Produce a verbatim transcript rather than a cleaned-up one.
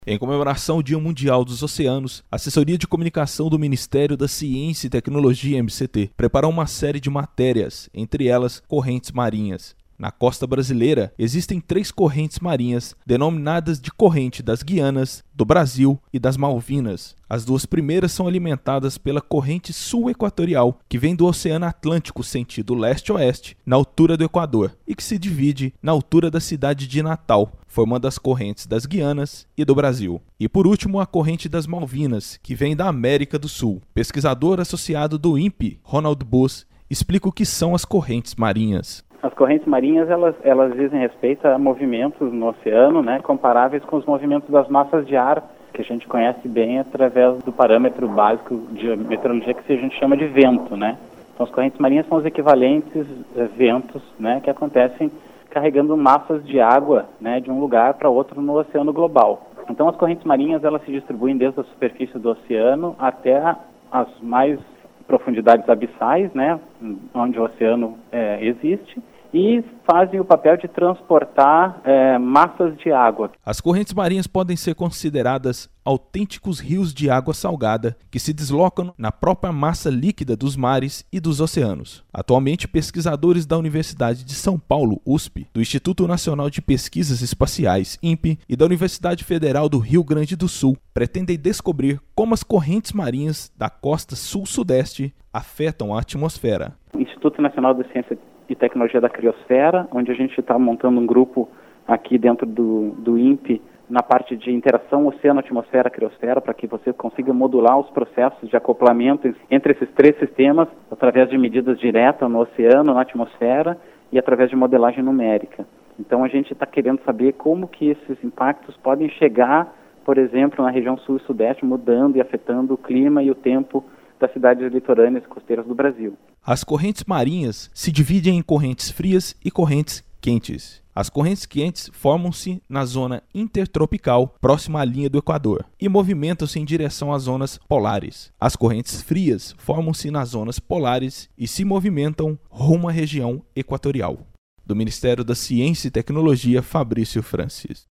Em comemoração ao Dia Mundial dos Oceanos, a Assessoria de Comunicação do Ministério da Ciência e Tecnologia, M C T, preparou uma série de matérias, entre elas correntes marinhas. Na costa brasileira, existem três correntes marinhas, denominadas de corrente das Guianas, do Brasil e das Malvinas. As duas primeiras são alimentadas pela corrente sul-equatorial, que vem do Oceano Atlântico sentido leste-oeste, na altura do Equador, e que se divide na altura da cidade de Natal, formando as correntes das Guianas e do Brasil. E por último, a corrente das Malvinas, que vem da América do Sul. Pesquisador associado do I N P E, Ronald Buss, explica o que são as correntes marinhas. As correntes marinhas, elas, elas dizem respeito a movimentos no oceano, né, comparáveis com os movimentos das massas de ar, que a gente conhece bem através do parâmetro básico de meteorologia que a gente chama de vento, né. Então, as correntes marinhas são os equivalentes a ventos, né, que acontecem carregando massas de água, né, de um lugar para outro no oceano global. Então, as correntes marinhas, elas se distribuem desde a superfície do oceano até as mais profundidades abissais, né, onde o oceano é, existe, e fazem o papel de transportar é, massas de água. As correntes marinhas podem ser consideradas autênticos rios de água salgada que se deslocam na própria massa líquida dos mares e dos oceanos. Atualmente, pesquisadores da Universidade de São Paulo, U S P, do Instituto Nacional de Pesquisas Espaciais, I N P E, e da Universidade Federal do Rio Grande do Sul pretendem descobrir como as correntes marinhas da costa sul-sudeste afetam a atmosfera. O Instituto Nacional de Ciência e Tecnologia da Criosfera, onde a gente está montando um grupo aqui dentro do, do I N P E, na parte de interação oceano-atmosfera-criosfera, para que você consiga modular os processos de acoplamento entre esses três sistemas, através de medidas diretas no oceano, na atmosfera e através de modelagem numérica. Então a gente está querendo saber como que esses impactos podem chegar, por exemplo, na região sul e sudeste, mudando e afetando o clima e o tempo das cidades litorâneas e costeiras do Brasil. As correntes marinhas se dividem em correntes frias e correntes quentes. As correntes quentes formam-se na zona intertropical, próxima à linha do Equador, e movimentam-se em direção às zonas polares. As correntes frias formam-se nas zonas polares e se movimentam rumo à região equatorial. Do Ministério da Ciência e Tecnologia, Fabrício Francis.